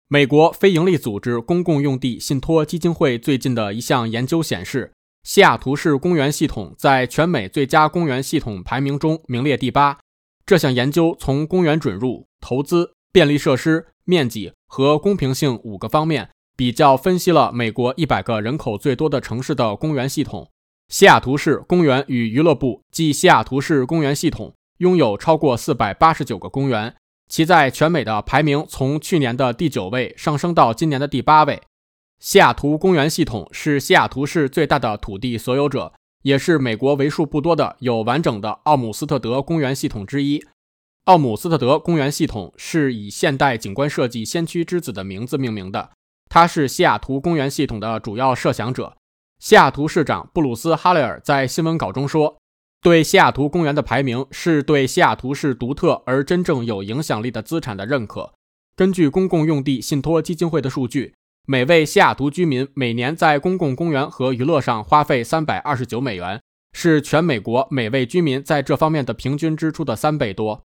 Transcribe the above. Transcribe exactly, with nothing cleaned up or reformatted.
美国非营利组织公共用地信托基金会最近的一项研究显示，西雅图市公园系统在全美最佳公园系统排名中名列第八。这项研究从公园准入、投资、便利设施、面积和公平性五个方面比较分析了美国一百个人口最多的城市的公园系统。西雅图市公园与娱乐部即西雅图市公园系统拥有超过四百八十九个公园，其在全美的排名从去年的第九位上升到今年的第八位。西雅图公园系统是西雅图市最大的土地所有者，也是美国为数不多的有完整的奥姆斯特德公园系统之一。奥姆斯特德公园系统是以现代景观设计先驱之子的名字命名的，他是西雅图公园系统的主要设想者。西雅图市长布鲁斯·哈雷尔在新闻稿中说，对西雅图公园的排名是对西雅图市独特而真正有影响力的资产的认可。根据公共用地信托基金会的数据，每位西雅图居民每年在公共公园和娱乐上花费三百二十九美元，是全美国每位居民在这方面的平均支出的三倍多。